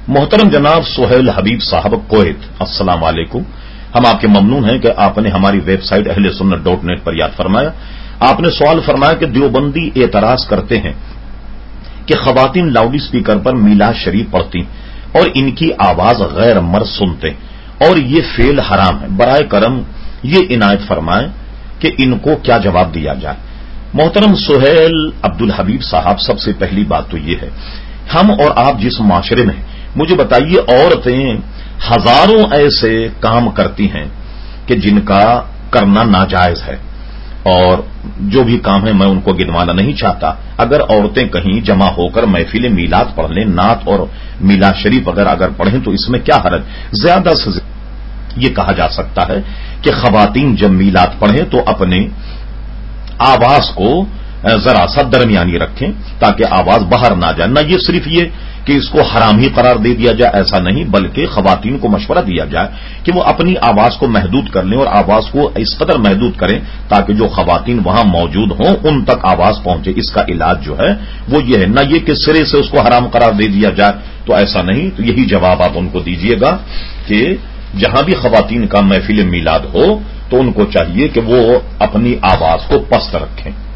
محترم جناب سہیل حبیب صاحب کویت، السلام علیکم۔ ہم آپ کے ممنون ہیں کہ آپ نے ہماری ویب سائٹ اہلسنت.نیٹ پر یاد فرمایا۔ آپ نے سوال فرمایا کہ دیوبندی اعتراض کرتے ہیں کہ خواتین لاؤڈ اسپیکر پر میلاد شریف پڑھتی اور ان کی آواز غیر مرد سنتے اور یہ فعل حرام ہے، برائے کرم یہ عنایت فرمائیں کہ ان کو کیا جواب دیا جائے۔ محترم سہیل عبدالحبیب صاحب، سب سے پہلی بات تو یہ ہے، ہم اور آپ جس معاشرے میں، مجھے بتائیے، عورتیں ہزاروں ایسے کام کرتی ہیں کہ جن کا کرنا ناجائز ہے، اور جو بھی کام ہے میں ان کو گنوانا نہیں چاہتا۔ اگر عورتیں کہیں جمع ہو کر محفل میلاد پڑھ لیں، نعت اور میلاد شریف اگر پڑھیں تو اس میں کیا حرج؟ زیادہ سے زیادہ یہ کہا جا سکتا ہے کہ خواتین جب میلاد پڑھیں تو اپنے آواز کو ذرا سا درمیانی رکھیں تاکہ آواز باہر نہ جائے۔ نہ یہ صرف یہ کہ اس کو حرام ہی قرار دے دیا جائے، ایسا نہیں، بلکہ خواتین کو مشورہ دیا جائے کہ وہ اپنی آواز کو محدود کر لیں اور آواز کو اس قدر محدود کریں تاکہ جو خواتین وہاں موجود ہوں ان تک آواز پہنچے۔ اس کا علاج جو ہے وہ یہ ہے، نہ یہ کہ سرے سے اس کو حرام قرار دے دیا جائے، تو ایسا نہیں۔ تو یہی جواب آپ ان کو دیجیے گا کہ جہاں بھی خواتین کا محفل میلاد ہو تو ان کو چاہیے کہ وہ اپنی آواز کو پست رکھیں۔